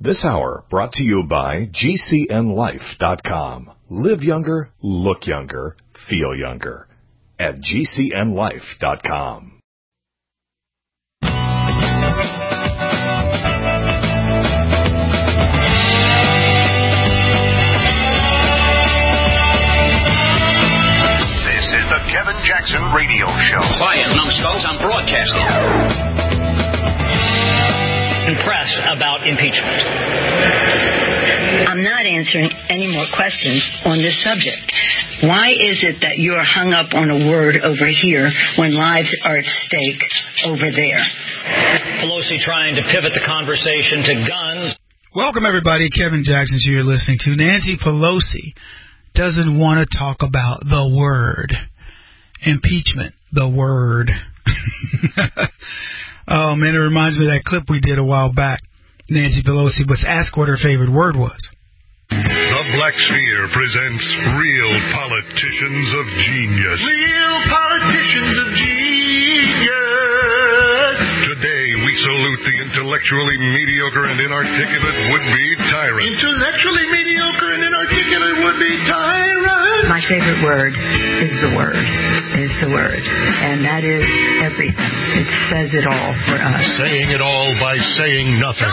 This hour brought to you by GCNLife.com. Live younger, look younger, feel younger. At GCNLife.com. This is the Kevin Jackson Radio Show. Quiet, numbskulls, I'm broadcasting. Impressed about impeachment. I'm not answering any more questions on this subject. Why is it that you're hung up on a word over here when lives are at stake over there? Pelosi trying to pivot the conversation to guns. Welcome, everybody. Kevin Jackson, who you're listening to. Nancy Pelosi doesn't want to talk about the word impeachment. The word. Oh, man, it reminds me of that clip we did a while back. Nancy Pelosi was asked what her favorite word was. The Black Sphere presents Real Politicians of Genius. Real Politicians of Genius. Today, we salute the intellectually mediocre and inarticulate would-be tyrant. Intellectually mediocre and inarticulate would-be tyrant. My favorite word is the word. Is the word. And that is everything. It says it all for us. Saying it all by saying nothing.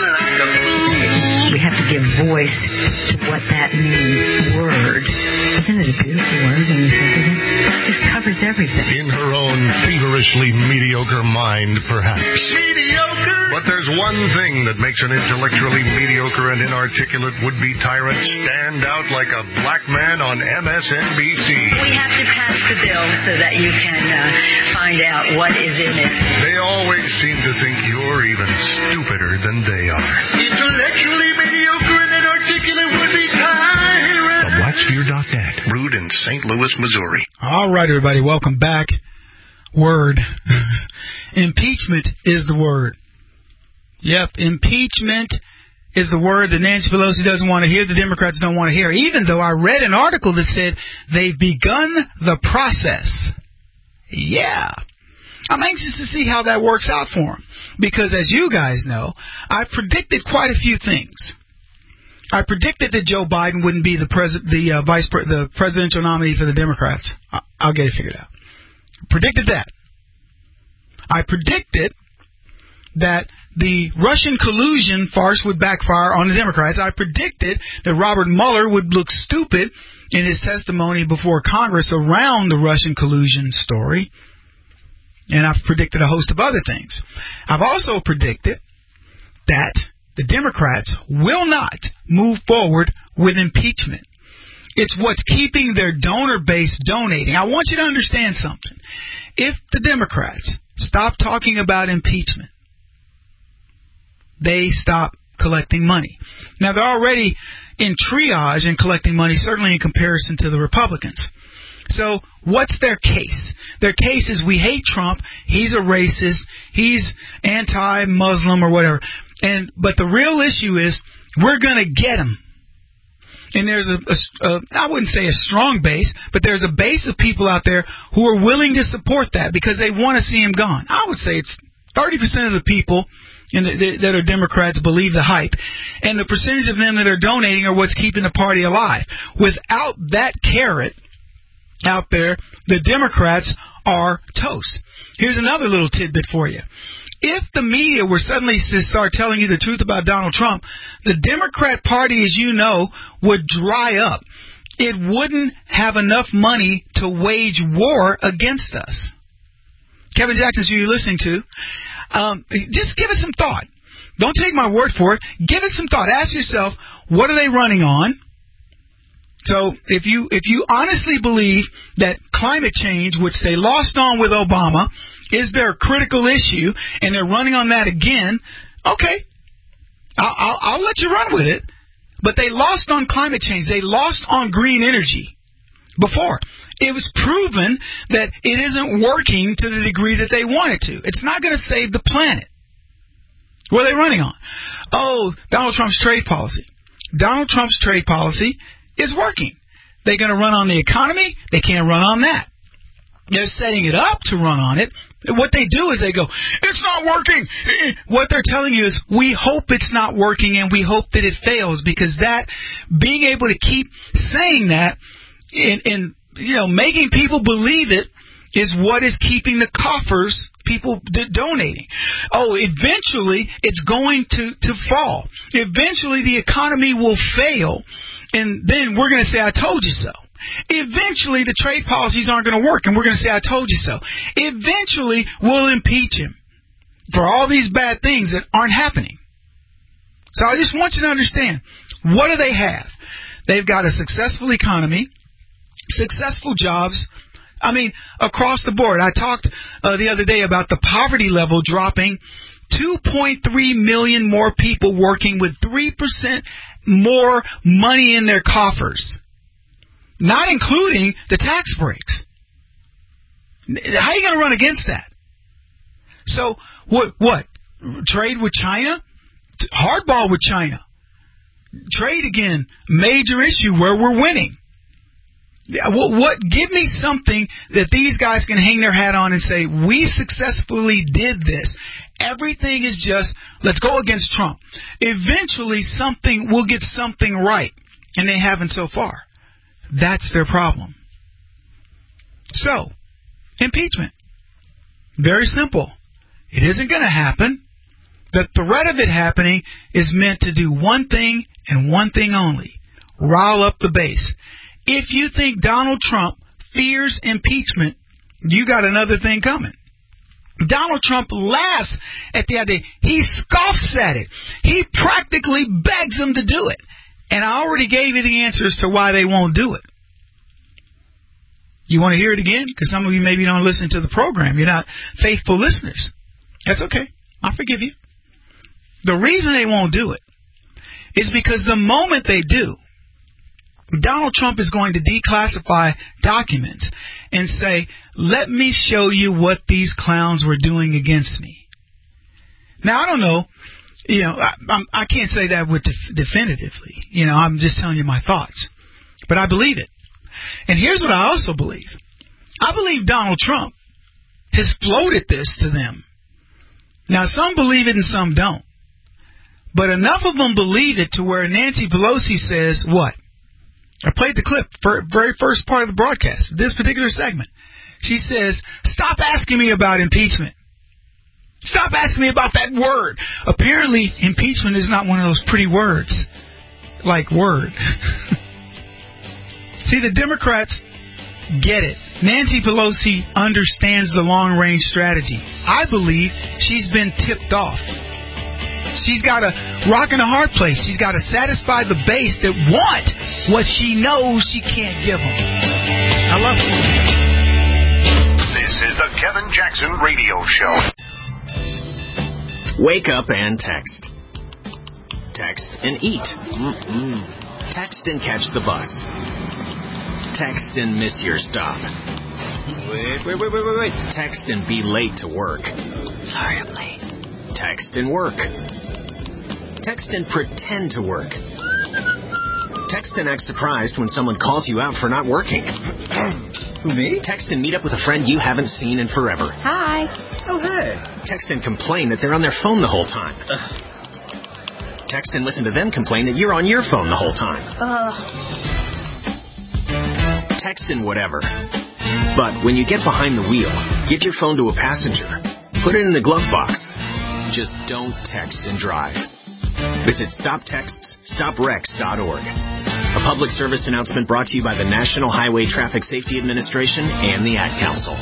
We have to give voice to what that means. Word. Isn't it a beautiful word when you think of it? It just covers everything. In her own feverishly mediocre mind, perhaps. Mediocre! But there's one thing that makes an intellectually mediocre and inarticulate would-be tyrant stand out like a black man on MSNBC. We have to pass the bill so that you can find out what is in it. They always seem to think you're even stupider than they are. Intellectually mediocre and inarticulate would-be tyrant. The Blacksphere.net, brewed in St. Louis, Missouri. All right, everybody, welcome back. Word. Impeachment is the word. Yep, impeachment is the word that Nancy Pelosi doesn't want to hear, the Democrats don't want to hear, even though I read an article that said they've begun the process. Yeah. I'm anxious to see how that works out for them. Because as you guys know, I predicted quite a few things. I predicted that Joe Biden wouldn't be the presidential nominee for the Democrats. I'll get it figured out. Predicted that. I predicted that the Russian collusion farce would backfire on the Democrats. I predicted that Robert Mueller would look stupid in his testimony before Congress around the Russian collusion story. And I've predicted a host of other things. I've also predicted that the Democrats will not move forward with impeachment. It's what's keeping their donor base donating. I want you to understand something. If the Democrats stop talking about impeachment, they stop collecting money. Now, they're already in triage and collecting money, certainly in comparison to the Republicans. So what's their case? Their case is we hate Trump, he's a racist, he's anti-Muslim or whatever. But the real issue is we're going to get him. And there's I wouldn't say a strong base, but there's a base of people out there who are willing to support that because they want to see him gone. I would say it's 30% of the people that are Democrats believe the hype, and the percentage of them that are donating are what's keeping the party alive. Without that carrot out there, the Democrats are toast. Here's another little tidbit for you. If the media were suddenly to start telling you the truth about Donald Trump, the Democrat Party, as you know, would dry up. It wouldn't have enough money to wage war against us. Kevin Jackson, who you're listening to, just give it some thought. Don't take my word for it. Give it some thought. Ask yourself, what are they running on? So if you honestly believe that climate change, which they lost on with Obama, is their critical issue, and they're running on that again, okay, I'll let you run with it. But they lost on climate change. They lost on green energy before. It was proven that it isn't working to the degree that they want it to. It's not going to save the planet. What are they running on? Oh, Donald Trump's trade policy. Donald Trump's trade policy is working. They're going to run on the economy. They can't run on that. They're setting it up to run on it. What they do is they go, it's not working. What they're telling you is, we hope it's not working and we hope that it fails, because that, being able to keep saying that and making people believe it is what is keeping the coffers, people donating. Oh, eventually it's going to fall. Eventually the economy will fail, and then we're going to say, I told you so. Eventually, the trade policies aren't going to work, and we're going to say, I told you so. Eventually, we'll impeach him for all these bad things that aren't happening. So I just want you to understand, what do they have? They've got a successful economy, successful jobs, across the board. I talked the other day about the poverty level dropping, 2.3 million more people working with 3% more money in their coffers. Not including the tax breaks. How are you going to run against that? So, what? Trade with China? Hardball with China. Trade again, major issue where we're winning. What? Give me something that these guys can hang their hat on and say, we successfully did this. Everything is just, let's go against Trump. Eventually, we'll get something right. And they haven't so far. That's their problem. So, impeachment. Very simple. It isn't going to happen. The threat of it happening is meant to do one thing and one thing only. Rile up the base. If you think Donald Trump fears impeachment, you got another thing coming. Donald Trump laughs at the idea. He scoffs at it. He practically begs them to do it. And I already gave you the answers to why they won't do it. You want to hear it again? Because some of you maybe don't listen to the program. You're not faithful listeners. That's okay. I'll forgive you. The reason they won't do it is because the moment they do, Donald Trump is going to declassify documents and say, let me show you what these clowns were doing against me. Now, I don't know. I can't say that definitively. I'm just telling you my thoughts. But I believe it. And here's what I also believe. I believe Donald Trump has floated this to them. Now, some believe it and some don't. But enough of them believe it to where Nancy Pelosi says, what? I played the clip for very first part of the broadcast, this particular segment. She says, stop asking me about impeachment. Stop asking me about that word. Apparently, impeachment is not one of those pretty words. Like word. See, the Democrats get it. Nancy Pelosi understands the long-range strategy. I believe she's been tipped off. She's got a rock and a hard place. She's got to satisfy the base that want what she knows she can't give them. I love it. This is the Kevin Jackson Radio Show. Wake up and text. Text and eat. Text and catch the bus. Text and miss your stop. Wait. Text and be late to work. Sorry, I'm late. Text and work. Text and pretend to work. Text and act surprised when someone calls you out for not working. Who, me? Text and meet up with a friend you haven't seen in forever. Hi. Oh, hey. Text and complain that they're on their phone the whole time. Text and listen to them complain that you're on your phone the whole time. Text and whatever. But when you get behind the wheel, give your phone to a passenger. Put it in the glove box. Just don't text and drive. Visit StopTextsStopWrecks.org. A public service announcement brought to you by the National Highway Traffic Safety Administration and the Ad Council.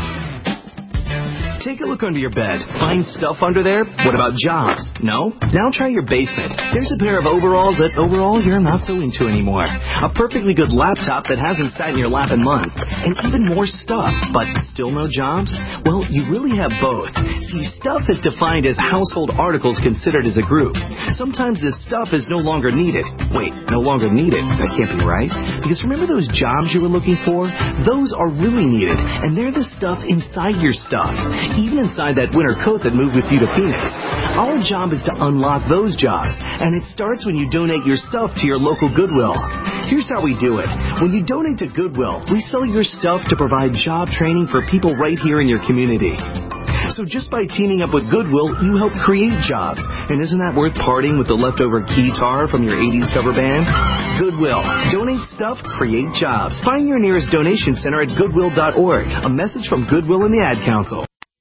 Take a look under your bed. Find stuff under there? What about jobs? No? Now try your basement. There's a pair of overalls that overall you're not so into anymore. A perfectly good laptop that hasn't sat in your lap in months. And even more stuff, but still no jobs? Well, you really have both. See, stuff is defined as household articles considered as a group. Sometimes this stuff is no longer needed. Wait, no longer needed? That can't be right. Because remember those jobs you were looking for? Those are really needed, and they're the stuff inside your stuff. Even inside that winter coat that moved with you to Phoenix. Our job is to unlock those jobs, and it starts when you donate your stuff to your local Goodwill. Here's how we do it. When you donate to Goodwill, we sell your stuff to provide job training for people right here in your community. So just by teaming up with Goodwill, you help create jobs. And isn't that worth parting with the leftover guitar from your 80s cover band? Goodwill. Donate stuff, create jobs. Find your nearest donation center at goodwill.org. A message from Goodwill and the Ad Council.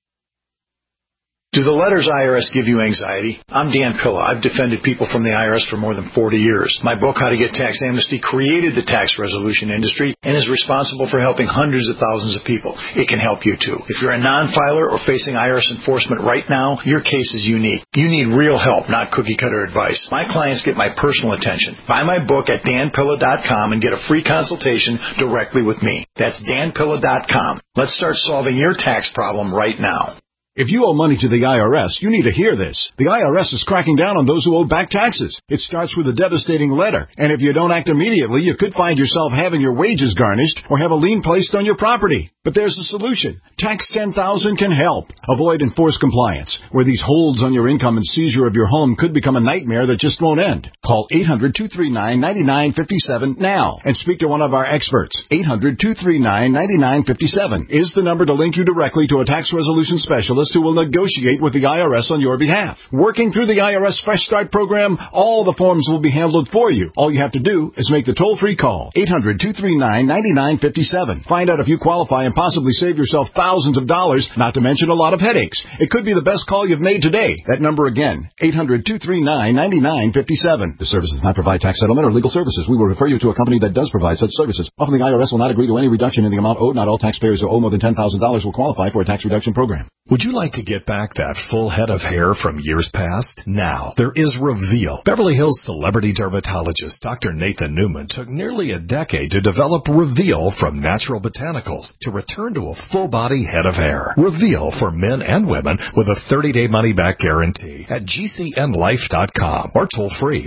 Do the letters IRS give you anxiety? I'm Dan Pilla. I've defended people from the IRS for more than 40 years. My book, How to Get Tax Amnesty, created the tax resolution industry and is responsible for helping hundreds of thousands of people. It can help you too. If you're a non-filer or facing IRS enforcement right now, your case is unique. You need real help, not cookie-cutter advice. My clients get my personal attention. Buy my book at danpilla.com and get a free consultation directly with me. That's danpilla.com. Let's start solving your tax problem right now. If you owe money to the IRS, you need to hear this. The IRS is cracking down on those who owe back taxes. It starts with a devastating letter, and if you don't act immediately, you could find yourself having your wages garnished or have a lien placed on your property. But there's a solution. Tax 10,000 can help. Avoid enforced compliance, where these holds on your income and seizure of your home could become a nightmare that just won't end. Call 800-239-9957 now and speak to one of our experts. 800-239-9957 is the number to link you directly to a tax resolution specialist who will negotiate with the IRS on your behalf. Working through the IRS Fresh Start program, all the forms will be handled for you. All you have to do is make the toll-free call, 800-239-9957. Find out if you qualify and possibly save yourself thousands of dollars, not to mention a lot of headaches. It could be the best call you've made today. That number again, 800-239-9957. The service does not provide tax settlement or legal services. We will refer you to a company that does provide such services. Often the IRS will not agree to any reduction in the amount owed. Not all taxpayers who owe more than $10,000 will qualify for a tax reduction program. Would you like to get back that full head of hair from years past? Now, there is Reveal. Beverly Hills celebrity dermatologist Dr. Nathan Newman took nearly a decade to develop Reveal from natural botanicals to return to a full-body head of hair. Reveal for men and women with a 30-day money-back guarantee at GCNlife.com or toll-free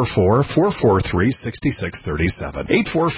844-443-6637.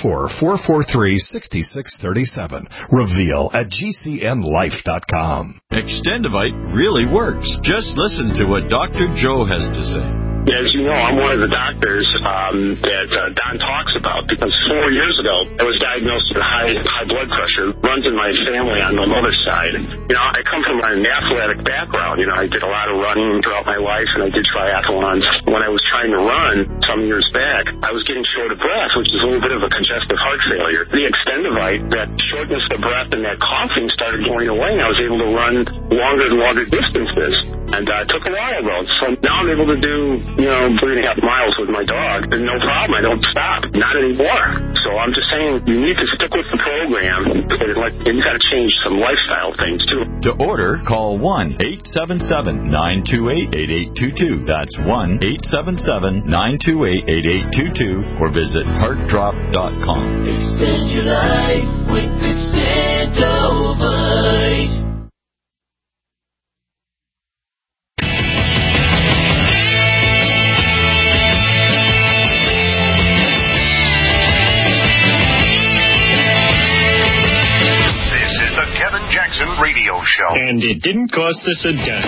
844-443-6637. Reveal at GCNlife.com. Extendivite really works. Just listen to what Dr. Joe has to say. As you know, I'm one of the doctors that Don talks about because 4 years ago, I was diagnosed with high blood pressure. Runs in my family on the mother's side. You know, I come from an athletic background. You know, I did a lot of running throughout my life, and I did triathlons. When I was trying to run some years back, I was getting short of breath, which is a little bit of a congestive heart failure. The Extendivite, that shortness of breath and that coughing started going away, and I was able to run longer and longer distances. And it took a while, though. So now I'm able to do 3.5 miles with my dog. And no problem. I don't stop. Not anymore. So I'm just saying you need to stick with the program. And you got to change some lifestyle things, too. To order, call 1-877-928-8822. That's 1-877-928-8822. Or visit heartdrop.com. Extend your life with Extendivite. Jackson Radio Show. And it didn't cost us a dime.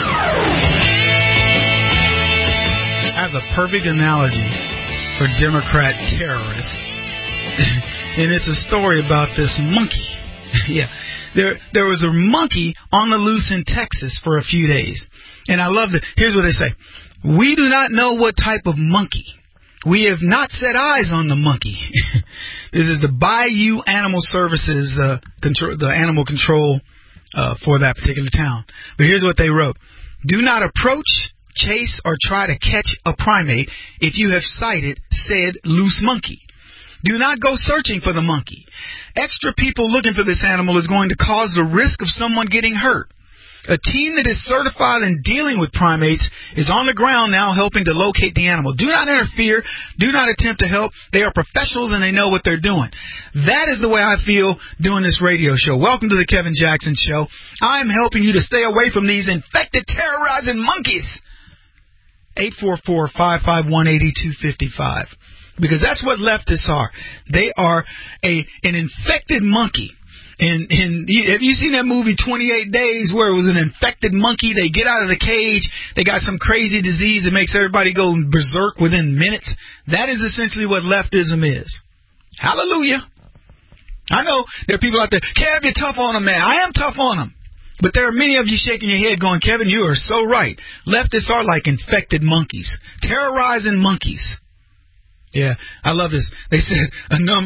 I have a perfect analogy for Democrat terrorists. And it's a story about this monkey. Yeah. There was a monkey on the loose in Texas for a few days. And I love it. Here's what they say. We do not know what type of monkey. We have not set eyes on the monkey. This is the Bayou Animal Services, the animal control for that particular town. But here's what they wrote. Do not approach, chase, or try to catch a primate if you have sighted said loose monkey. Do not go searching for the monkey. Extra people looking for this animal is going to cause the risk of someone getting hurt. A team that is certified in dealing with primates is on the ground now helping to locate the animal. Do not interfere. Do not attempt to help. They are professionals and they know what they're doing. That is the way I feel doing this radio show. Welcome to the Kevin Jackson Show. I'm helping you to stay away from these infected, terrorizing monkeys. 844-551-8255. Because that's what leftists are. They are an infected monkey. And have you seen that movie 28 Days where it was an infected monkey? They get out of the cage. They got some crazy disease that makes everybody go berserk within minutes. That is essentially what leftism is. Hallelujah. I know there are people out there, Kev, you're tough on them, man. I am tough on them. But there are many of you shaking your head going, Kevin, you are so right. Leftists are like infected monkeys, terrorizing monkeys. Yeah, I love this. They said a number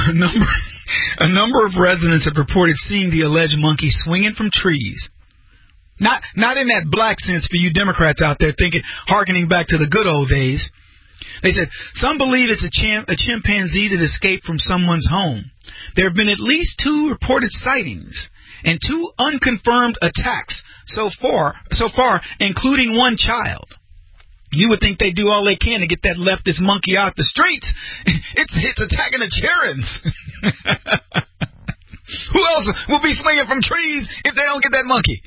of residents have reported seeing the alleged monkey swinging from trees. Not in that black sense for you Democrats out there thinking, hearkening back to the good old days. They said some believe it's a chimpanzee that escaped from someone's home. There have been at least 2 reported sightings and 2 unconfirmed attacks so far, including 1 child. You would think they do all they can to get that leftist monkey out the streets. It's attacking the Charons. Who else will be swinging from trees if they don't get that monkey?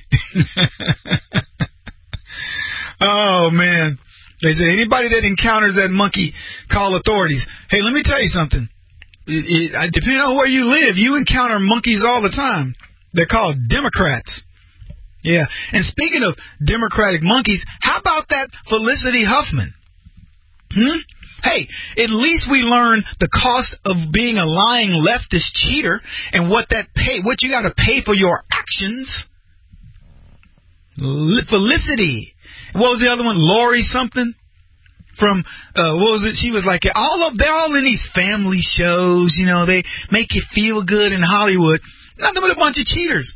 Oh, man. They say anybody that encounters that monkey, call authorities. Hey, let me tell you something. Depending on where you live, you encounter monkeys all the time. They're called Democrats. Yeah. And speaking of Democratic monkeys, how about that Felicity Huffman? Hey, at least we learned the cost of being a lying leftist cheater and what you got to pay for your actions. Felicity. What was the other one? Lori something? From, what was it? She was like, they're all in these family shows, you know, they make you feel good in Hollywood. Nothing but a bunch of cheaters.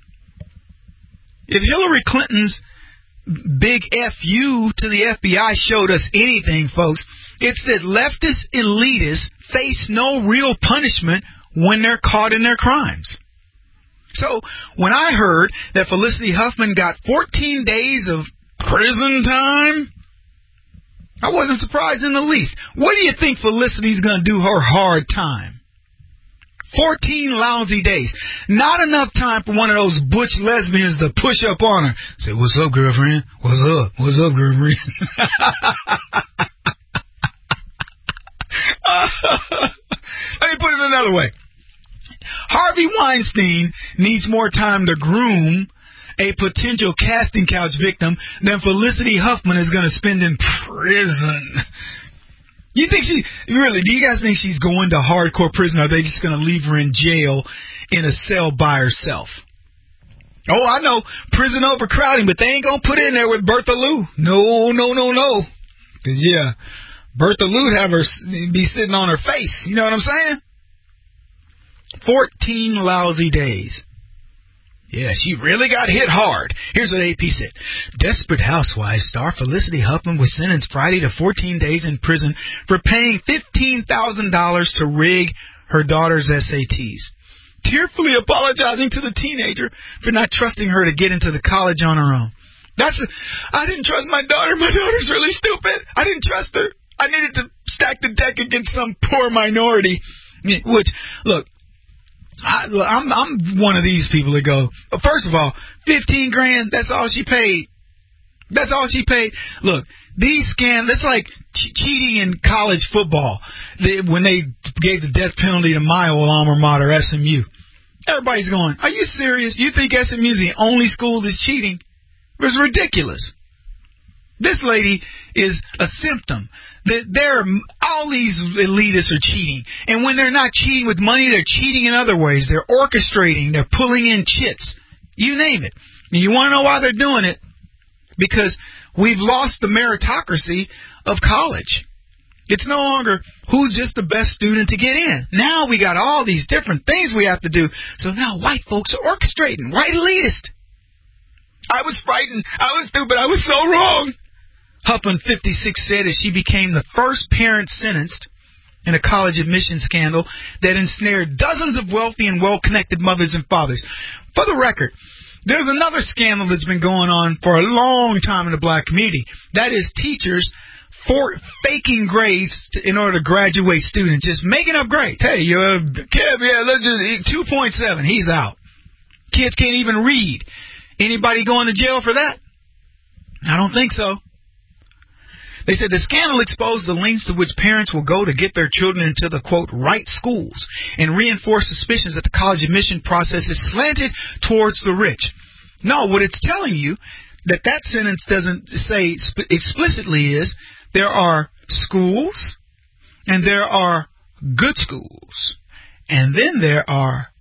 If Hillary Clinton's big FU to the FBI showed us anything, folks, it's that leftist elitists face no real punishment when they're caught in their crimes. So when I heard that Felicity Huffman got 14 days of prison time, I wasn't surprised in the least. What do you think Felicity's going to do her hard time? 14 lousy days. Not enough time for one of those butch lesbians to push up on her. Say, what's up, girlfriend? What's up? What's up, girlfriend? Let me put it another way. Harvey Weinstein needs more time to groom a potential casting couch victim than Felicity Huffman is going to spend in prison. Do you guys think she's going to hardcore prison, or are they just going to leave her in jail in a cell by herself? Oh, I know, prison overcrowding, but they ain't going to put her in there with Bertha Lou. No. Because, yeah, Bertha Lou have her be sitting on her face. You know what I'm saying? 14 lousy days. Yeah, she really got hit hard. Here's what AP said. Desperate Housewives star Felicity Huffman was sentenced Friday to 14 days in prison for paying $15,000 to rig her daughter's SATs. Tearfully apologizing to the teenager for not trusting her to get into the college on her own. I didn't trust my daughter. My daughter's really stupid. I didn't trust her. I needed to stack the deck against some poor minority. Which, look, I'm one of these people that go, first of all, $15,000, that's all she paid. That's all she paid. Look, these scams, that's like cheating in college football. When they gave the death penalty to my old alma mater, SMU. Everybody's going, are you serious? You think SMU's the only school that's cheating? It was ridiculous. This lady is a symptom. All these elitists are cheating. And when they're not cheating with money, they're cheating in other ways. They're orchestrating. They're pulling in chits. You name it. And you want to know why they're doing it? Because we've lost the meritocracy of college. It's no longer who's just the best student to get in. Now we got all these different things we have to do. So now white folks are orchestrating. White elitist. I was frightened. I was stupid. I was so wrong. Huffman, 56, said as she became the first parent sentenced in a college admission scandal that ensnared dozens of wealthy and well-connected mothers and fathers. For the record, there's another scandal that's been going on for a long time in the black community. That is teachers faking grades in order to graduate students, just making up grades. Hey, Kev, let's just 2.7, he's out. Kids can't even read. Anybody going to jail for that? I don't think so. They said the scandal exposed the lengths to which parents will go to get their children into the, quote, right schools and reinforce suspicions that the college admission process is slanted towards the rich. No, what it's telling you, that sentence doesn't say explicitly is there are schools and there are good schools and then there are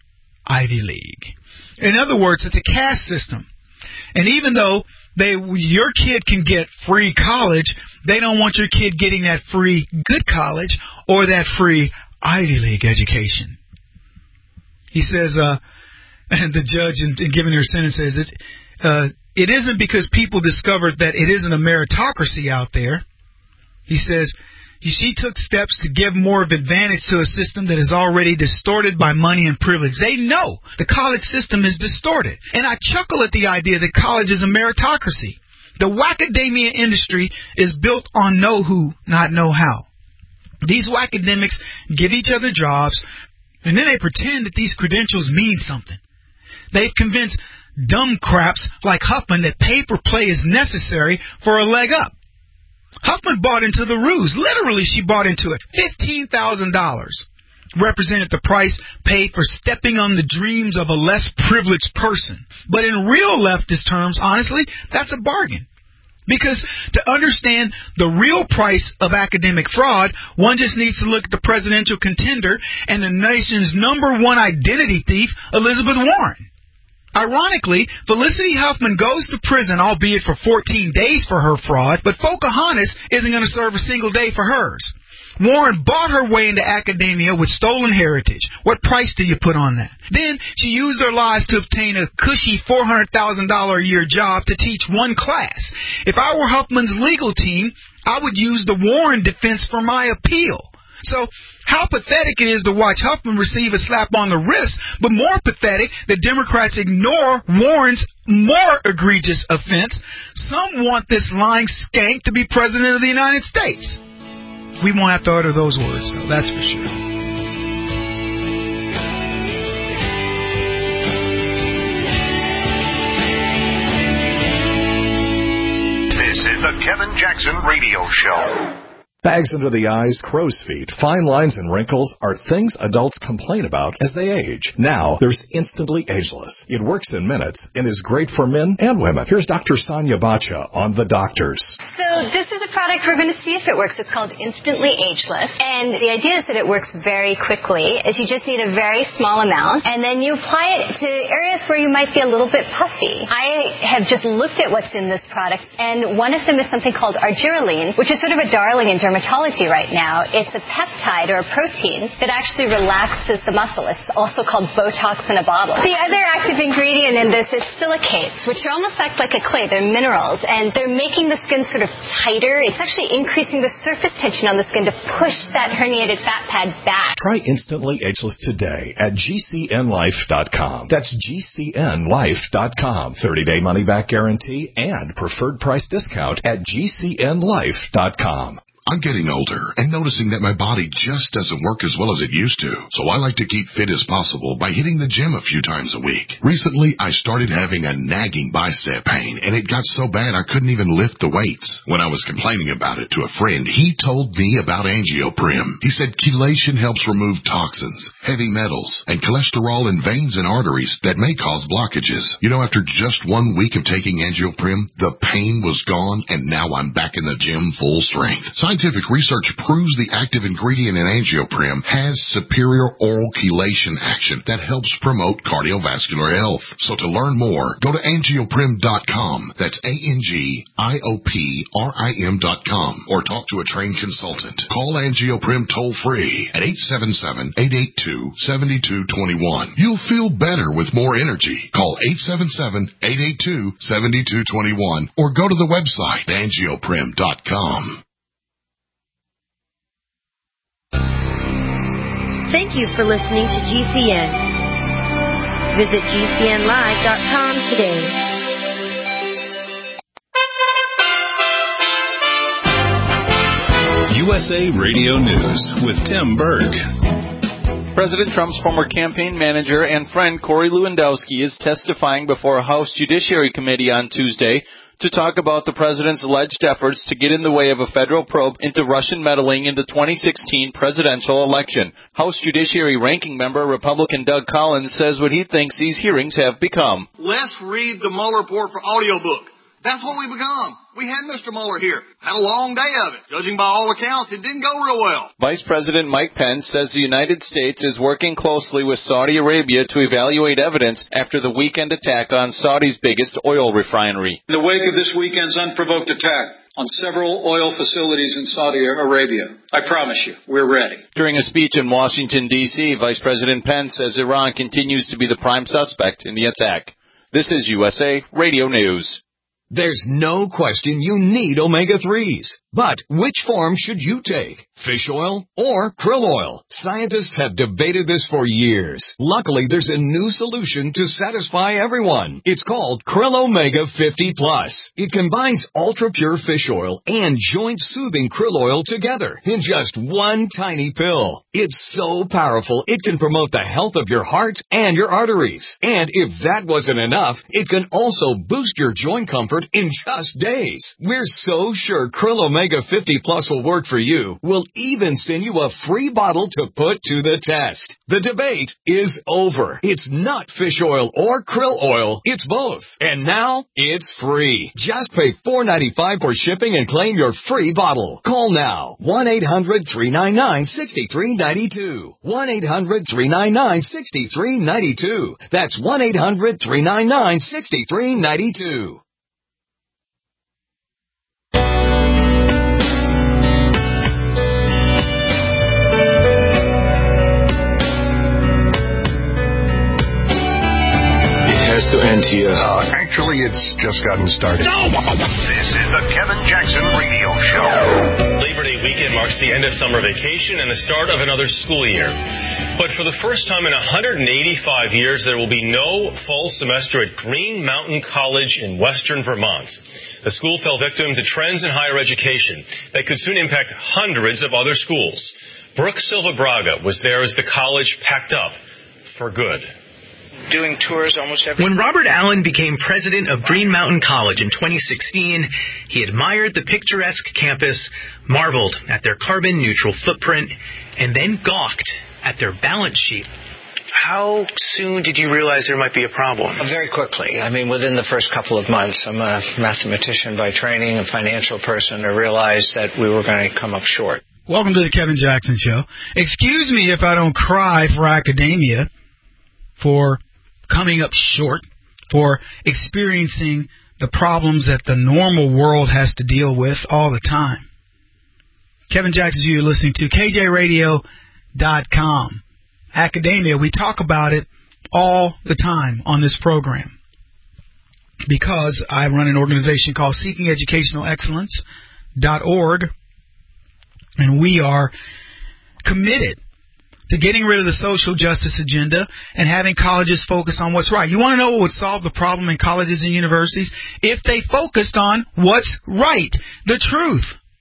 Ivy League. In other words, it's a caste system. And even though your kid can get free college, they don't want your kid getting that free good college or that free Ivy League education. He says, and the judge, in giving her sentence, says it isn't because people discovered that it isn't a meritocracy out there. He says, she took steps to give more of advantage to a system that is already distorted by money and privilege. They know the college system is distorted. And I chuckle at the idea that college is a meritocracy. The wackademia industry is built on know who, not know how. These wackademics give each other jobs, and then they pretend that these credentials mean something. They've convinced dumb craps like Huffman that pay-for-play is necessary for a leg up. Huffman bought into the ruse. Literally, she bought into it. $15,000 represented the price paid for stepping on the dreams of a less privileged person. But in real leftist terms, honestly, that's a bargain. Because to understand the real price of academic fraud, one just needs to look at the presidential contender and the nation's #1 identity thief, Elizabeth Warren. Ironically, Felicity Huffman goes to prison, albeit for 14 days for her fraud, but Pocahontas isn't going to serve a single day for hers. Warren bought her way into academia with stolen heritage. What price do you put on that? Then she used her lies to obtain a cushy $400,000 a year job to teach one class. If I were Huffman's legal team, I would use the Warren defense for my appeal. So, how pathetic it is to watch Huffman receive a slap on the wrist, but more pathetic that Democrats ignore Warren's more egregious offense. Some want this lying skank to be president of the United States. We won't have to utter those words, though, that's for sure. This is the Kevin Jackson Radio Show. Bags under the eyes, crow's feet, fine lines, and wrinkles are things adults complain about as they age. Now, there's Instantly Ageless. It works in minutes and is great for men and women. Here's Dr. Sonia Bacha on The Doctors. So this is a product we're going to see if it works. It's called Instantly Ageless. And the idea is that it works very quickly, as you just need a very small amount, and then you apply it to areas where you might be a little bit puffy. I have just looked at what's in this product, and one of them is something called argireline, which is sort of a darling in dermatology right now. It's a peptide or a protein that actually relaxes the muscle. It's also called Botox in a bottle. The other active ingredient in this is silicates, which are almost act like a clay. They're minerals, and they're making the skin sort of tighter. It's actually increasing the surface tension on the skin to push that herniated fat pad back. Try Instantly Ageless today at GCNlife.com. That's GCNlife.com. 30-day money-back guarantee and preferred price discount at GCNlife.com. I'm getting older and noticing that my body just doesn't work as well as it used to, so I like to keep fit as possible by hitting the gym a few times a week. Recently, I started having a nagging bicep pain, and it got so bad I couldn't even lift the weights. When I was complaining about it to a friend, he told me about Angioprim. He said chelation helps remove toxins, heavy metals, and cholesterol in veins and arteries that may cause blockages. You know, after just 1 week of taking Angioprim, the pain was gone, and now I'm back in the gym full strength. Scientific research proves the active ingredient in Angioprim has superior oral chelation action that helps promote cardiovascular health. So to learn more, go to Angioprim.com. That's ANGIOPRIM.com, or talk to a trained consultant. Call Angioprim toll-free at 877-882-7221. You'll feel better with more energy. Call 877-882-7221 or go to the website Angioprim.com. Thank you for listening to GCN. Visit GCNlive.com today. USA Radio News with Tim Berg. President Trump's former campaign manager and friend Corey Lewandowski is testifying before a House Judiciary Committee on Tuesday to talk about the president's alleged efforts to get in the way of a federal probe into Russian meddling in the 2016 presidential election. House Judiciary Ranking Member Republican Doug Collins says what he thinks these hearings have become. Let's read the Mueller report for audiobook. That's what we become. We had Mr. Mueller here. Had a long day of it. Judging by all accounts, it didn't go real well. Vice President Mike Pence says the United States is working closely with Saudi Arabia to evaluate evidence after the weekend attack on Saudi's biggest oil refinery. In the wake of this weekend's unprovoked attack on several oil facilities in Saudi Arabia, I promise you, we're ready. During a speech in Washington, D.C., Vice President Pence says Iran continues to be the prime suspect in the attack. This is USA Radio News. There's no question you need omega-3s. But which form should you take? Fish oil or krill oil? Scientists have debated this for years. Luckily, there's a new solution to satisfy everyone. It's called Krill Omega 50 Plus. It combines ultra-pure fish oil and joint-soothing krill oil together in just one tiny pill. It's so powerful, it can promote the health of your heart and your arteries. And if that wasn't enough, it can also boost your joint comfort in just days. We're so sure Krill Omega 50 Plus will work for you. We'll even send you a free bottle to put to the test. The debate is over. It's not fish oil or krill oil. It's both. And now, it's free. Just pay $4.95 for shipping and claim your free bottle. Call now. 1-800-399-6392. 1-800-399-6392. That's 1-800-399-6392. Has to end here. Actually, it's just gotten started. This is the Kevin Jackson Radio Show. Labor Day weekend marks the end of summer vacation and the start of another school year. But for the first time in 185 years, there will be no fall semester at Green Mountain College in western Vermont. The school fell victim to trends in higher education that could soon impact hundreds of other schools. Brooke Silva Braga was there as the college packed up for good. Doing tours almost every When Robert Allen became president of Green Mountain College in 2016, he admired the picturesque campus, marveled at their carbon-neutral footprint, and then gawked at their balance sheet. How soon did you realize there might be a problem? Very quickly. I mean, within the first couple of months. I'm a mathematician by training, a financial person. I realized that we were going to come up short. Welcome to the Kevin Jackson Show. Excuse me if I don't cry for academia, for coming up short, for experiencing the problems that the normal world has to deal with all the time. Kevin Jackson, you're listening to KJRadio.com. Academia, we talk about it all the time on this program because I run an organization called SeekingEducationalExcellence.org, and we are committed to getting rid of the social justice agenda and having colleges focus on what's right. You want to know what would solve the problem in colleges and universities? If they focused on what's right, the truth.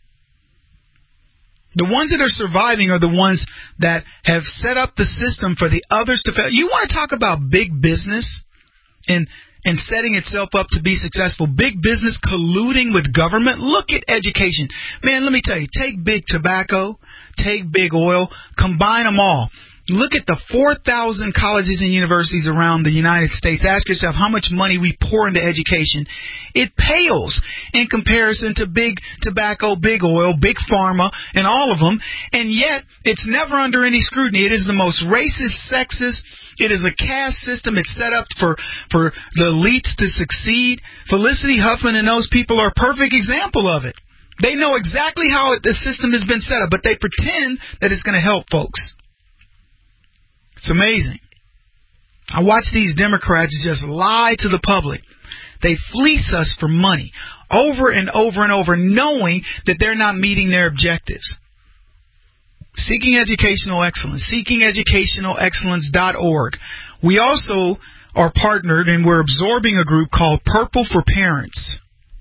The ones that are surviving are the ones that have set up the system for the others to fail. You want to talk about big business and setting itself up to be successful? Big business colluding with government? Look at education. Man, let me tell you, take big tobacco, take big oil, combine them all. Look at the 4,000 colleges and universities around the United States. Ask yourself how much money we pour into education. It pales in comparison to big tobacco, big oil, big pharma, and all of them. And yet, it's never under any scrutiny. It is the most racist, sexist. It is a caste system. It's set up for the elites to succeed. Felicity Huffman and those people are a perfect example of it. They know exactly how the system has been set up, but they pretend that it's going to help folks. It's amazing. I watch these Democrats just lie to the public. They fleece us for money over and over and over, knowing that they're not meeting their objectives. Seeking Educational Excellence, SeekingEducationalExcellence.org. We also are partnered and we're absorbing a group called Purple for Parents.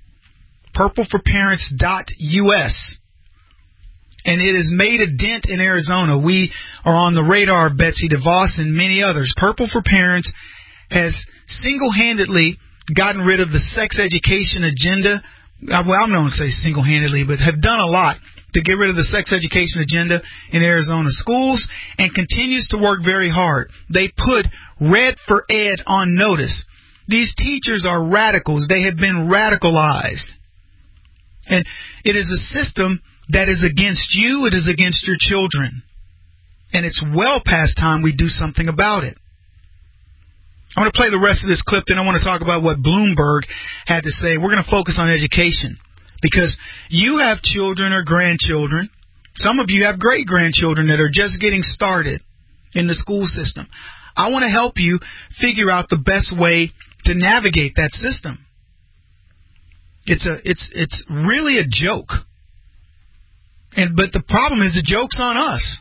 PurpleForParents.us. And it has made a dent in Arizona. We are on the radar of Betsy DeVos and many others. Purple for Parents has single-handedly gotten rid of the sex education agenda. Well, I'm not going to say single-handedly, but have done a lot to get rid of the sex education agenda in Arizona schools and continues to work very hard. They put Red for Ed on notice These teachers are radicals. They have been radicalized. And it is a system that is against you. It is against your children. And it's well past time we do something about it. I want to play the rest of this clip, then I want to talk about what Bloomberg had to say. We're going to focus on education because you have children or grandchildren. Some of you have great-grandchildren that are just getting started in the school system. I want to help you figure out the best way to navigate that system. It's really a joke. But the problem is the joke's on us.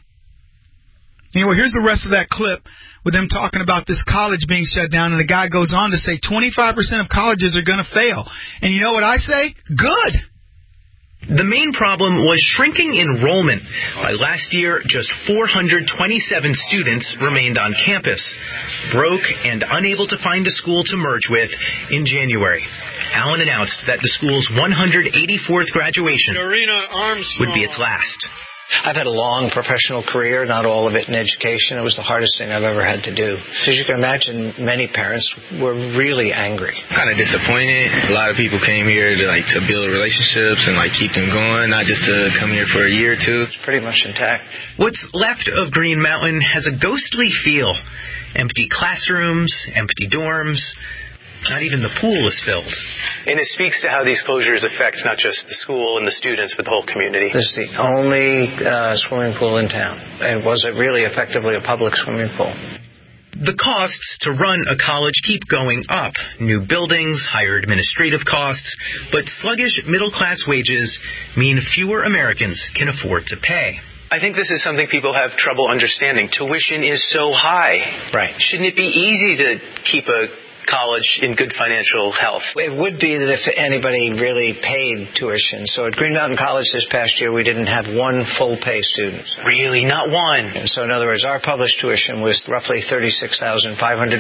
Anyway, here's the rest of that clip with them talking about this college being shut down, and the guy goes on to say 25% of colleges are going to fail. And you know what I say? Good. The main problem was shrinking enrollment. By last year, just 427 students remained on campus, broke and unable to find a school to merge with in January. Allen announced that the school's 184th graduation would be its last. I've had a long professional career, not all of it in education. It was the hardest thing I've ever had to do. As you can imagine, many parents were really angry. Kind of disappointed. A lot of people came here to build relationships and keep them going, not just to come here for a year or two. It's pretty much intact. What's left of Green Mountain has a ghostly feel. Empty classrooms, empty dorms. Not even the pool is filled. And it speaks to how these closures affect not just the school and the students, but the whole community. This is the only swimming pool in town. And was it really effectively a public swimming pool? The costs to run a college keep going up. New buildings, higher administrative costs, but sluggish middle-class wages mean fewer Americans can afford to pay. I think this is something people have trouble understanding. Tuition is so high. Right. Shouldn't it be easy to keep a college in good financial health? It would be that if anybody really paid tuition. So at Green Mountain College this past year, we didn't have one full-pay student. Really? Not one? And so in other words, our published tuition was roughly $36,500,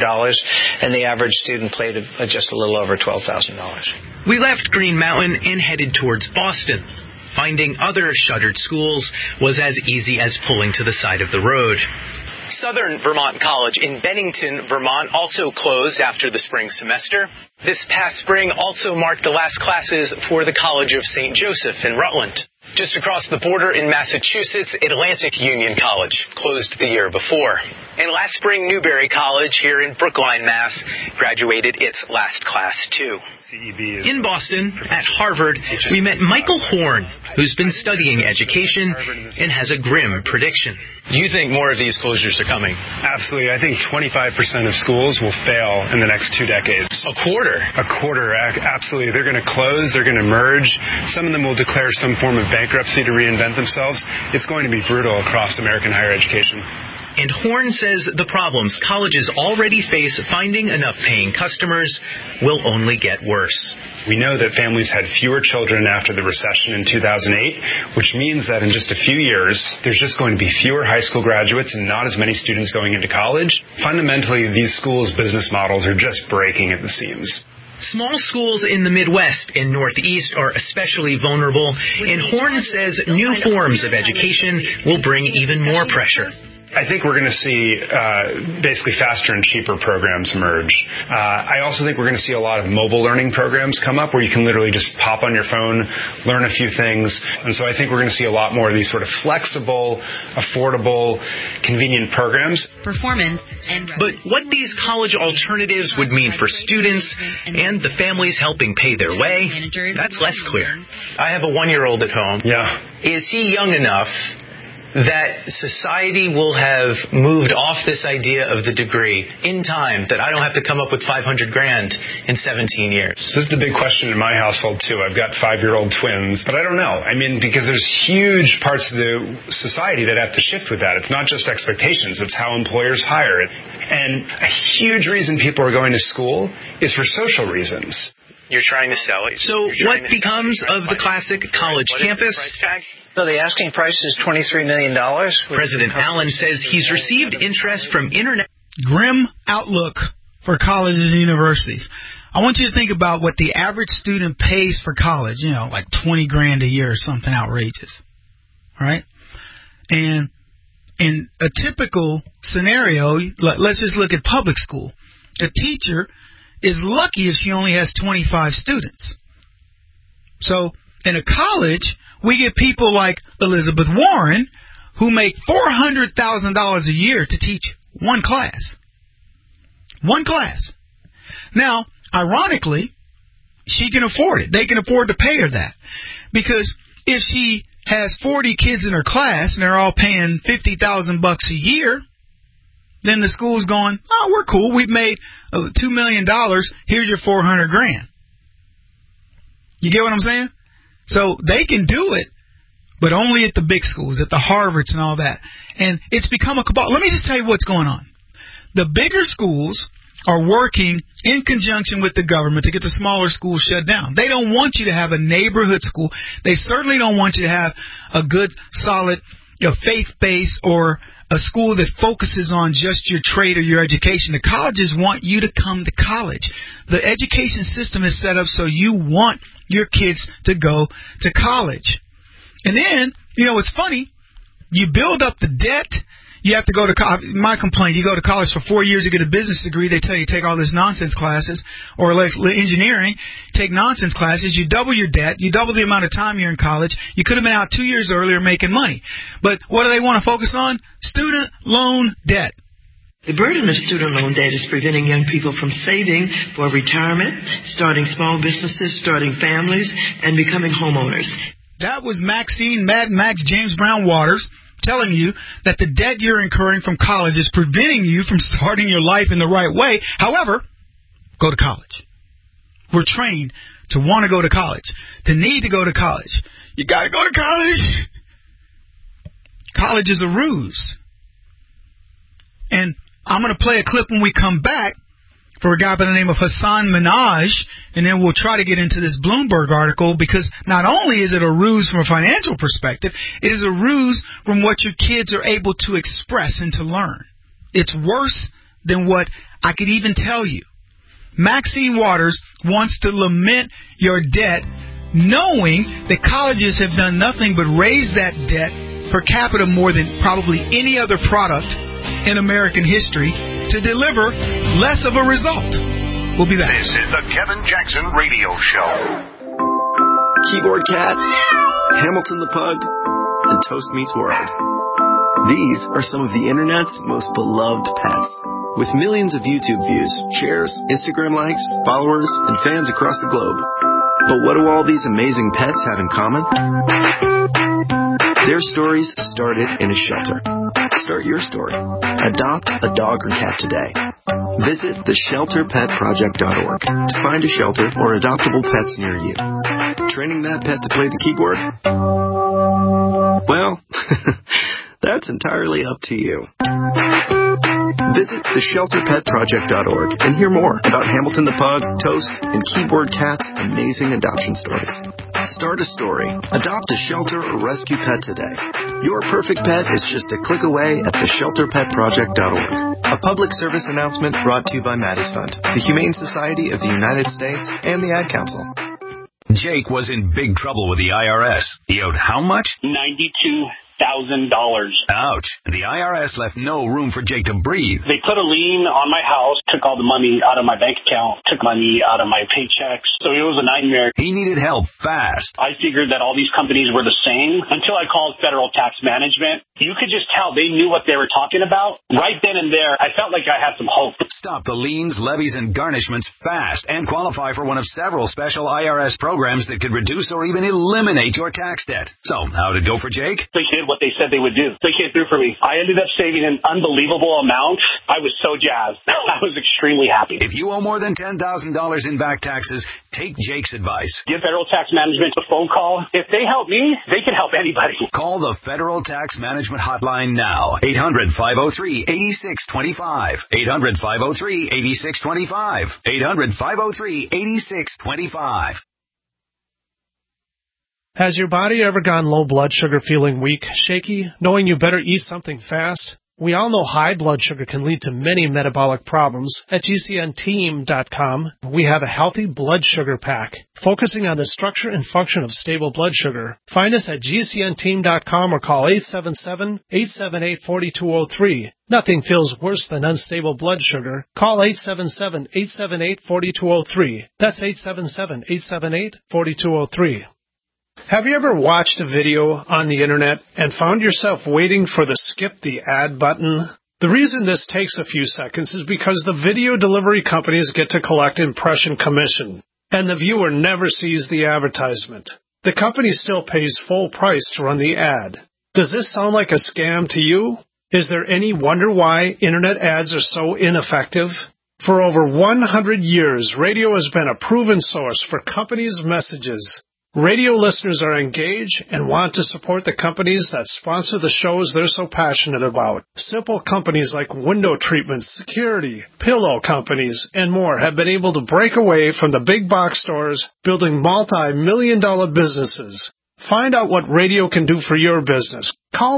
and the average student paid just a little over $12,000. We left Green Mountain and headed towards Boston. Finding other shuttered schools was as easy as pulling to the side of the road. Southern Vermont College in Bennington, Vermont, also closed after the spring semester. This past spring also marked the last classes for the College of St. Joseph in Rutland. Just across the border in Massachusetts, Atlantic Union College closed the year before. And last spring, Newberry College here in Brookline, Mass, graduated its last class, too. In Boston, at Harvard, we met Michael Horn, who's been studying education and has a grim prediction. You think more of these closures are coming? Absolutely. I think 25% of schools will fail in the next 2 decades. A quarter? A quarter, absolutely. They're going to close. They're going to merge. Some of them will declare some form of bankruptcy to reinvent themselves. It's going to be brutal across American higher education. And Horn says the problems colleges already face finding enough paying customers will only get worse. We know that families had fewer children after the recession in 2008, which means that in just a few years, there's just going to be fewer high school graduates and not as many students going into college. Fundamentally, these schools' business models are just breaking at the seams. Small schools in the Midwest and Northeast are especially vulnerable, and Horn says new forms of education will bring even more pressure. I think we're going to see basically faster and cheaper programs emerge. I also think we're going to see a lot of mobile learning programs come up where you can literally just pop on your phone, learn a few things. And so I think we're going to see a lot more of these sort of flexible, affordable, convenient programs. Performance But what these college alternatives would mean for students and the families helping pay their way, that's less clear. I have a 1-year-old at home. Yeah. Is he young enough that society will have moved off this idea of the degree in time, that I don't have to come up with $500,000 in 17 years? This is the big question in my household, too. I've got 5-year-old twins, but I don't know. I mean, because there's huge parts of the society that have to shift with that. It's not just expectations. It's how employers hire it. And a huge reason people are going to school is for social reasons. You're trying to sell it. So what becomes of the classic college campus? No, the asking price is $23 million. President Allen says he's received interest from internet. Grim outlook for colleges and universities. I want you to think about what the average student pays for college, like $20,000 a year or something outrageous. All right? And in a typical scenario, let's just look at public school. A teacher is lucky if she only has 25 students. So in a college, we get people like Elizabeth Warren who make $400,000 a year to teach one class. One class. Now, ironically, she can afford it. They can afford to pay her that. Because if she has 40 kids in her class and they're all paying $50,000 a year, then the school's going, oh, we're cool. We've made $2 million. Here's your $400,000. You get what I'm saying? So they can do it, but only at the big schools, at the Harvards and all that. And it's become a cabal. Let me just tell you what's going on. The bigger schools are working in conjunction with the government to get the smaller schools shut down. They don't want you to have a neighborhood school. They certainly don't want you to have a good, solid, faith-based or a school that focuses on just your trade or your education. The colleges want you to come to college. The education system is set up so you want your kids to go to college. And then, it's funny. You build up the debt. You have to go to college. My complaint, you go to college for 4 years to get a business degree. They tell you take all this nonsense classes, or like engineering, take nonsense classes. You double your debt. You double the amount of time you're in college. You could have been out 2 years earlier making money. But what do they want to focus on? Student loan debt. The burden of student loan debt is preventing young people from saving for retirement, starting small businesses, starting families, and becoming homeowners. That was Maxine Mad Max James Brown Waters telling you that the debt you're incurring from college is preventing you from starting your life in the right way. However, go to college. We're trained to want to go to college, to need to go to college. You got to go to college. College is a ruse. And I'm going to play a clip when we come back for a guy by the name of Hasan Minhaj, and then we'll try to get into this Bloomberg article, because not only is it a ruse from a financial perspective, it is a ruse from what your kids are able to express and to learn. It's worse than what I could even tell you. Maxine Waters wants to lament your debt, knowing that colleges have done nothing but raise that debt per capita more than probably any other product in American history to deliver less of a result. We'll be back. This is the Kevin Jackson Radio Show. Keyboard Cat, Hamilton the Pug, and Toast Meets World. These are some of the internet's most beloved pets. With millions of YouTube views, shares, Instagram likes, followers, and fans across the globe. But what do all these amazing pets have in common? Their stories started in a shelter. Start your story. Adopt a dog or cat today. Visit theshelterpetproject.org to find a shelter or adoptable pets near you. Training that pet to play the keyboard? Well, that's entirely up to you. Visit theshelterpetproject.org and hear more about Hamilton the Pug, Toast, and Keyboard Cat's amazing adoption stories. Start a story. Adopt a shelter or rescue pet today. Your perfect pet is just a click away at theshelterpetproject.org. A public service announcement brought to you by Maddie's Fund, the Humane Society of the United States, and the Ad Council. Jake was in big trouble with the IRS. He owed how much? $92,000. Ouch. The IRS left no room for Jake to breathe. They put a lien on my house, took all the money out of my bank account, took money out of my paychecks. So it was a nightmare. He needed help fast. I figured that all these companies were the same until I called Federal Tax Management. You could just tell they knew what they were talking about. Right then and there, I felt like I had some hope. Stop the liens, levies, and garnishments fast and qualify for one of several special IRS programs that could reduce or even eliminate your tax debt. So, how did it go for Jake? They did what they said they would do. They came through for me. I ended up saving an unbelievable amount. I was so jazzed. I was extremely happy. If you owe more than $10,000 in back taxes, take Jake's advice. Give Federal Tax Management a phone call. If they help me, they can help anybody. Call the Federal Tax Management Hotline now. 800-503-8625. 800-503-8625. 800-503-8625. Has your body ever gone low blood sugar, feeling weak, shaky, knowing you better eat something fast? We all know high blood sugar can lead to many metabolic problems. At GCNteam.com, we have a healthy blood sugar pack, focusing on the structure and function of stable blood sugar. Find us at GCNteam.com or call 877-878-4203. Nothing feels worse than unstable blood sugar. Call 877-878-4203. That's 877-878-4203. Have you ever watched a video on the internet and found yourself waiting for the skip the ad button? The reason this takes a few seconds is because the video delivery companies get to collect impression commission, and the viewer never sees the advertisement. The company still pays full price to run the ad. Does this sound like a scam to you? Is there any wonder why internet ads are so ineffective? For over 100 years, radio has been a proven source for companies' messages. Radio listeners are engaged and want to support the companies that sponsor the shows they're so passionate about. Simple companies like window treatments, security, pillow companies, and more have been able to break away from the big box stores, building multi-million-dollar businesses. Find out what radio can do for your business. Call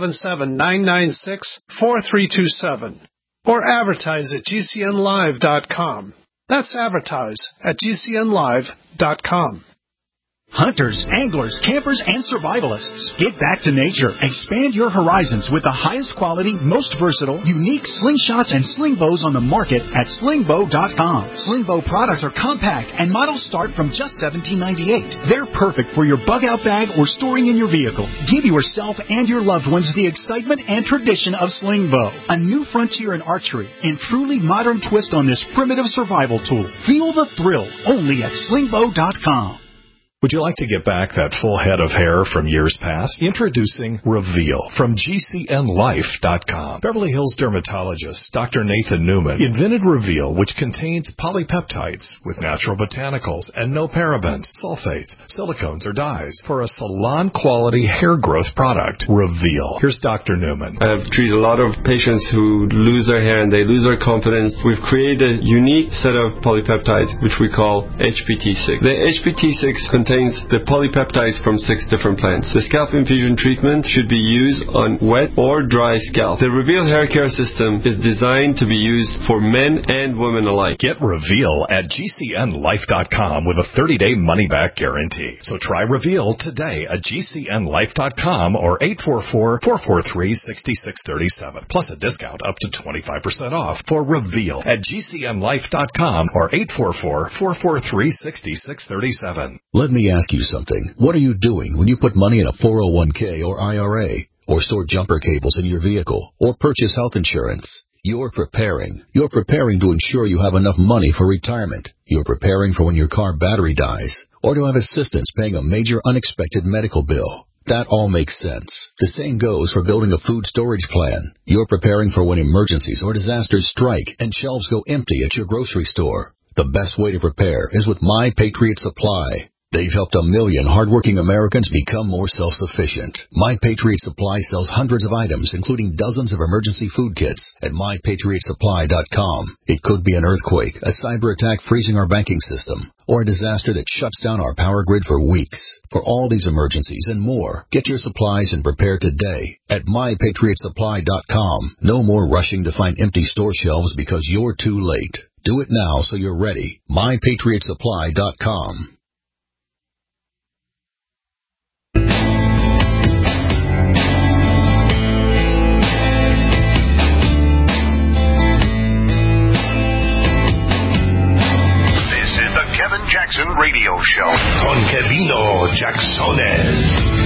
877-996-4327 or advertise at GCNlive.com. That's advertise at GCNlive.com. Hunters, anglers, campers, and survivalists. Get back to nature. Expand your horizons with the highest quality, most versatile, unique slingshots and sling bows on the market at slingbow.com. Slingbow products are compact and models start from just $17.98. They're perfect for your bug-out bag or storing in your vehicle. Give yourself and your loved ones the excitement and tradition of Slingbow, a new frontier in archery and truly modern twist on this primitive survival tool. Feel the thrill only at slingbow.com. Would you like to get back that full head of hair from years past? Introducing Reveal from GCNlife.com. Beverly Hills dermatologist Dr. Nathan Newman invented Reveal, which contains polypeptides with natural botanicals and no parabens, sulfates, silicones, or dyes for a salon-quality hair growth product. Reveal. Here's Dr. Newman. I've treated a lot of patients who lose their hair and they lose their confidence. We've created a unique set of polypeptides, which we call HPT6. The HPT6 contains the polypeptides from 6 different plants. The scalp infusion treatment should be used on wet or dry scalp. The Reveal hair care system is designed to be used for men and women alike. Get Reveal at GCNlife.com with a 30-day money-back guarantee. So try Reveal today at GCNlife.com or 844-443-6637. Plus a discount up to 25% off for Reveal at GCNlife.com or 844-443-6637. Let me ask you something. What are you doing when you put money in a 401k or IRA, or store jumper cables in your vehicle, or purchase health insurance? You're preparing. You're preparing to ensure you have enough money for retirement. You're preparing for when your car battery dies, or to have assistance paying a major unexpected medical bill. That all makes sense. The same goes for building a food storage plan. You're preparing for when emergencies or disasters strike and shelves go empty at your grocery store. The best way to prepare is with My Patriot Supply. They've helped 1 million hardworking Americans become more self-sufficient. My Patriot Supply sells hundreds of items, including dozens of emergency food kits at MyPatriotSupply.com. It could be an earthquake, a cyber attack freezing our banking system, or a disaster that shuts down our power grid for weeks. For all these emergencies and more, get your supplies and prepare today at MyPatriotSupply.com. No more rushing to find empty store shelves because you're too late. Do it now so you're ready. MyPatriotSupply.com. Jackson Radio Show con Kevino Jacksones.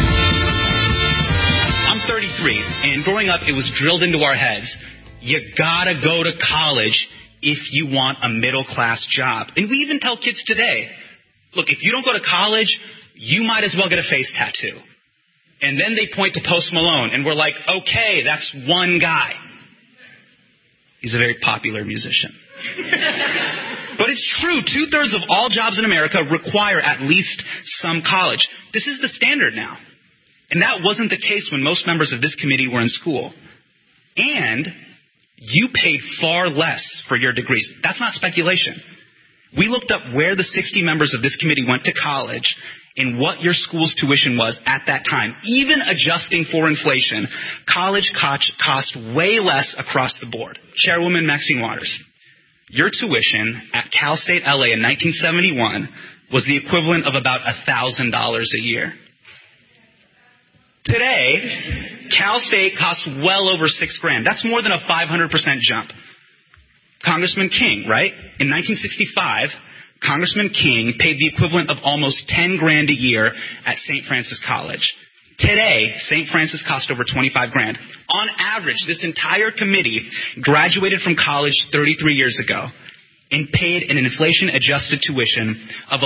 I'm 33, and growing up, it was drilled into our heads. You gotta go to college if you want a middle-class job. And we even tell kids today, look, if you don't go to college, you might as well get a face tattoo. And then they point to Post Malone, and we're like, okay, that's one guy. He's a very popular musician. But it's true. 2/3 of all jobs in America require at least some college. This is the standard now. And that wasn't the case when most members of this committee were in school. And you paid far less for your degrees. That's not speculation. We looked up where the 60 members of this committee went to college, in what your school's tuition was at that time, even adjusting for inflation, college cost way less across the board. Chairwoman Maxine Waters, your tuition at Cal State LA in 1971 was the equivalent of about $1,000 a year. Today, Cal State costs well over $6,000. That's more than a 500% jump. Congressman King, right? In 1965, Congressman King paid the equivalent of almost $10,000 a year at St. Francis College. Today, St. Francis costs over $25,000. On average, this entire committee graduated from college 33 years ago and paid an inflation-adjusted tuition of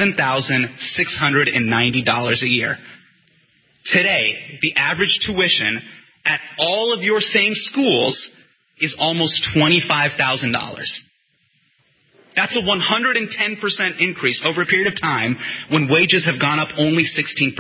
$11,690 a year. Today, the average tuition at all of your same schools is almost $25,000. That's a 110% increase over a period of time when wages have gone up only 16%.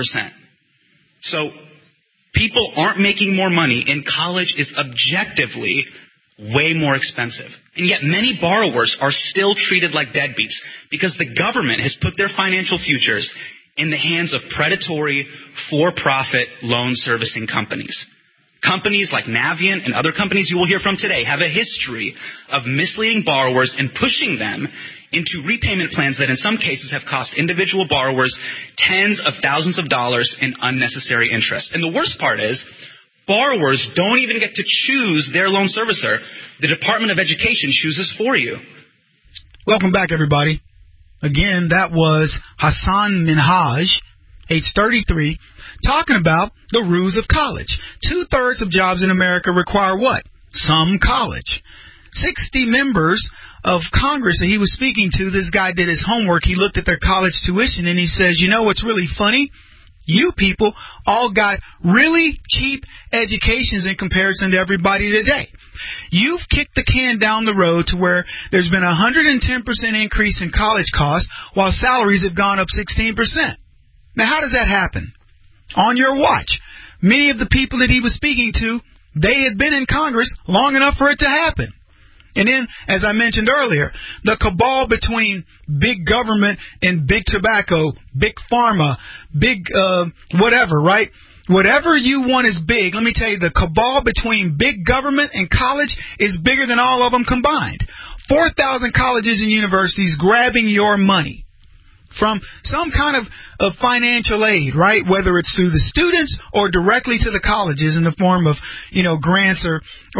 So people aren't making more money, and college is objectively way more expensive. And yet many borrowers are still treated like deadbeats because the government has put their financial futures in the hands of predatory, for-profit loan servicing companies. Companies like Navient and other companies you will hear from today have a history of misleading borrowers and pushing them into repayment plans that in some cases have cost individual borrowers tens of thousands of dollars in unnecessary interest. And the worst part is, borrowers don't even get to choose their loan servicer. The Department of Education chooses for you. Welcome back, everybody. Again, that was Hassan Minhaj, age 33, talking about the ruse of college. 2/3 of jobs in America require what? Some college. 60 members of Congress that he was speaking to, this guy did his homework. He looked at their college tuition and he says, you know what's really funny? You people all got really cheap educations in comparison to everybody today. You've kicked the can down the road to where there's been a 110% increase in college costs while salaries have gone up 16%. Now, how does that happen? On your watch. Many of the people that he was speaking to, they had been in Congress long enough for it to happen. And then, as I mentioned earlier, the cabal between big government and big tobacco, big pharma, big whatever, right? Whatever you want is big. Let me tell you, the cabal between big government and college is bigger than all of them combined. 4,000 colleges and universities grabbing your money from some kind of financial aid, right? Whether it's through the students or directly to the colleges in the form of, grants or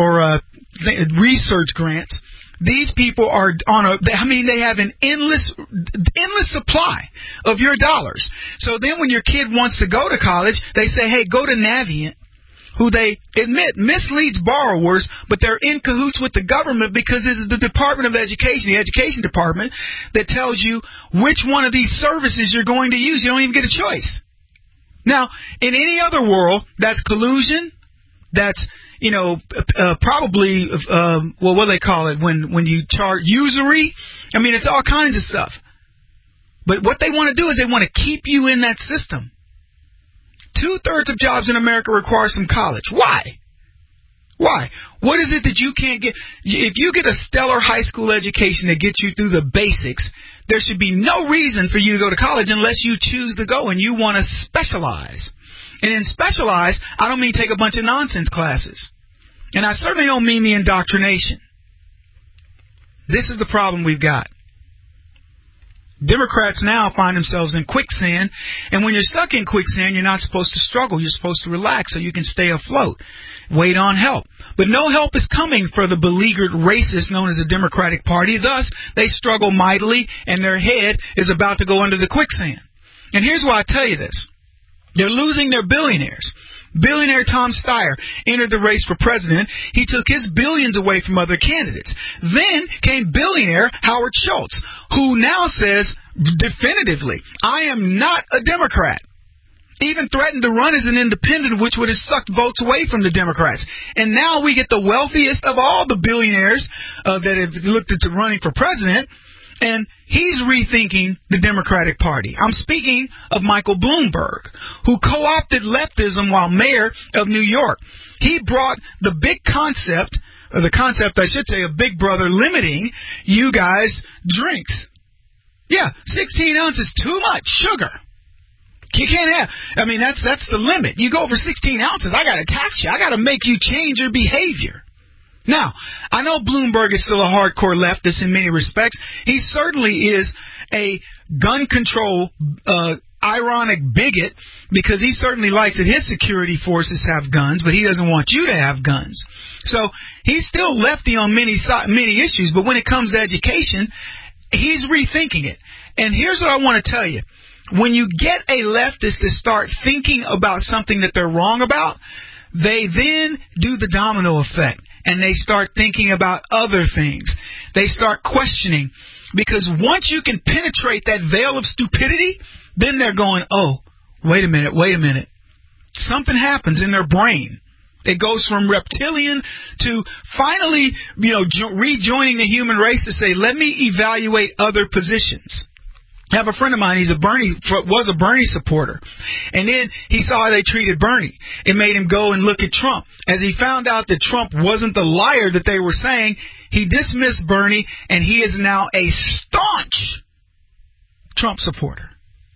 research grants. These people are they have an endless supply of your dollars. So then when your kid wants to go to college, they say, hey, go to Navient, who they admit misleads borrowers, but they're in cahoots with the government because it's the Department of Education, the Education Department, that tells you which one of these services you're going to use. You don't even get a choice. Now, in any other world, that's collusion, that's probably, what do they call it when you charge usury? I mean, it's all kinds of stuff. But what they want to do is they want to keep you in that system. 2/3 of jobs in America require some college. Why? Why? What is it that you can't get? If you get a stellar high school education that gets you through the basics, there should be no reason for you to go to college unless you choose to go and you want to specialize. And in specialize, I don't mean take a bunch of nonsense classes. And I certainly don't mean the indoctrination. This is the problem we've got. Democrats now find themselves in quicksand, and when you're stuck in quicksand, you're not supposed to struggle. You're supposed to relax so you can stay afloat. Wait on help. But no help is coming for the beleaguered racists known as the Democratic Party. Thus, they struggle mightily, and their head is about to go under the quicksand. And here's why I tell you this. They're losing their billionaires. Billionaire Tom Steyer entered the race for president. He took his billions away from other candidates. Then came billionaire Howard Schultz, who now says definitively, I am not a Democrat. Even threatened to run as an independent, which would have sucked votes away from the Democrats. And now we get the wealthiest of all the billionaires that have looked into running for president. And he's rethinking the Democratic Party. I'm speaking of Michael Bloomberg, who co-opted leftism while mayor of New York. He brought the big concept, or the concept, I should say, of Big Brother limiting you guys' drinks. Yeah, 16 ounces, too much sugar. You can't have. I mean, that's the limit. You go over 16 ounces, I got to tax you. I got to make you change your behavior. Now, I know Bloomberg is still a hardcore leftist in many respects. He certainly is a gun control ironic bigot, because he certainly likes that his security forces have guns, but he doesn't want you to have guns. So he's still lefty on many issues, but when it comes to education, he's rethinking it. And here's what I want to tell you. When you get a leftist to start thinking about something that they're wrong about, they then do the domino effect, and they start thinking about other things. They start questioning, because once you can penetrate that veil of stupidity, then they're going, oh, wait a minute. Something happens in their brain. It goes from reptilian to finally, rejoining the human race to say, let me evaluate other positions. I have a friend of mine, was a Bernie supporter. And then he saw how they treated Bernie. It made him go and look at Trump. As he found out that Trump wasn't the liar that they were saying, he dismissed Bernie, and he is now a staunch Trump supporter.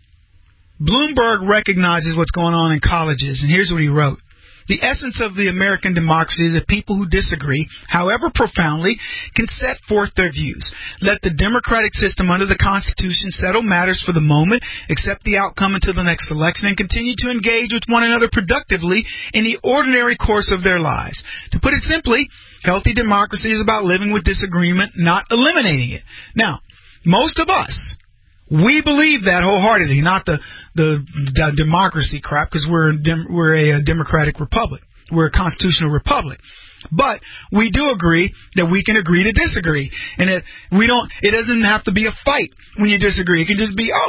Bloomberg recognizes what's going on in colleges, and here's what he wrote. The essence of the American democracy is that people who disagree, however profoundly, can set forth their views. Let the democratic system under the Constitution settle matters for the moment, accept the outcome until the next election, and continue to engage with one another productively in the ordinary course of their lives. To put it simply, healthy democracy is about living with disagreement, not eliminating it. Now, most of us, we believe that wholeheartedly, not the democracy crap, because we're a democratic republic. We're a constitutional republic. But we do agree that we can agree to disagree, and that it doesn't have to be a fight when you disagree. It can just be,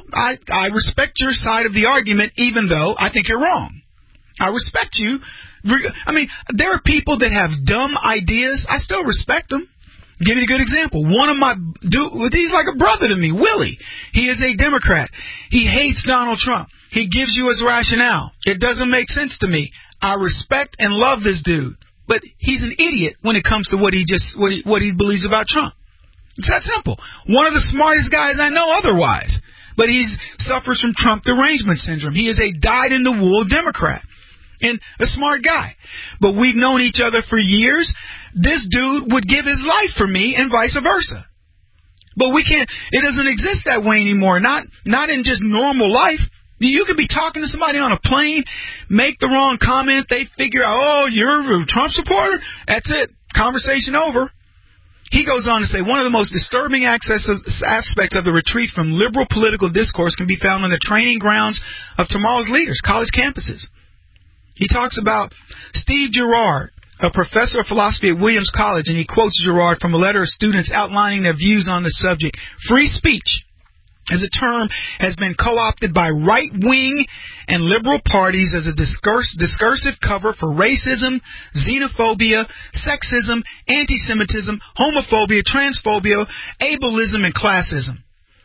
I respect your side of the argument, even though I think you're wrong. I respect you. I mean, there are people that have dumb ideas. I still respect them. Give you a good example. One of my he's like a brother to me, Willie. He is a Democrat. He hates Donald Trump. He gives you his rationale. It doesn't make sense to me. I respect and love this dude, but he's an idiot when it comes to what he believes about Trump. It's that simple. One of the smartest guys I know otherwise, but he suffers from Trump derangement syndrome. He is a dyed-in-the-wool Democrat and a smart guy, but we've known each other for years. This dude would give his life for me and vice versa. But we can't, it doesn't exist that way anymore. Not in just normal life. You could be talking to somebody on a plane, make the wrong comment, they figure out, you're a Trump supporter? That's it. Conversation over. He goes on to say, one of the most disturbing aspects of the retreat from liberal political discourse can be found on the training grounds of tomorrow's leaders, college campuses. He talks about Steve Gerard, a professor of philosophy at Williams College, and he quotes Gerard from a letter of students outlining their views on the subject. Free speech as a term has been co-opted by right-wing and liberal parties as a discursive cover for racism, xenophobia, sexism, anti-Semitism, homophobia, transphobia, ableism, and classism.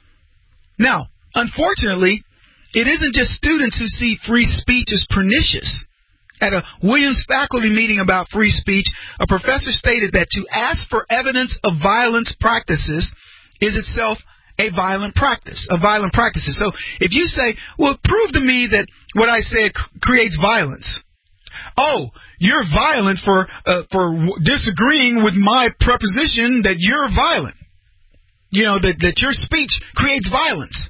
Now, unfortunately, it isn't just students who see free speech as pernicious. At a Williams faculty meeting about free speech, a professor stated that to ask for evidence of violence practices is itself a violent practice. So if you say, well, prove to me that what I said creates violence. Oh, you're violent for disagreeing with my proposition that you're violent. That your speech creates violence.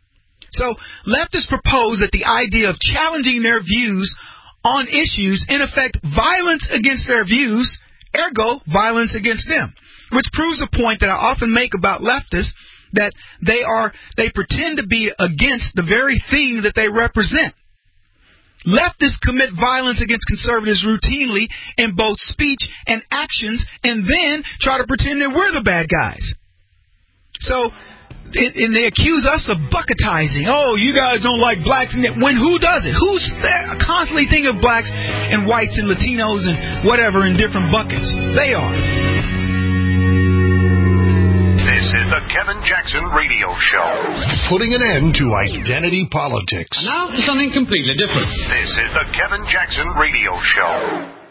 So leftists propose that the idea of challenging their views on issues, in effect, violence against their views, ergo, violence against them. Which proves a point that I often make about leftists, that they pretend to be against the very thing that they represent. Leftists commit violence against conservatives routinely in both speech and actions, and then try to pretend that we're the bad guys. So, and they accuse us of bucketizing. Oh, you guys don't like blacks. When who does it? Who's there constantly thinking of blacks and whites and Latinos and whatever in different buckets? They are. This is the Kevin Jackson Radio Show. Putting an end to identity politics. And now for something completely different. This is the Kevin Jackson Radio Show.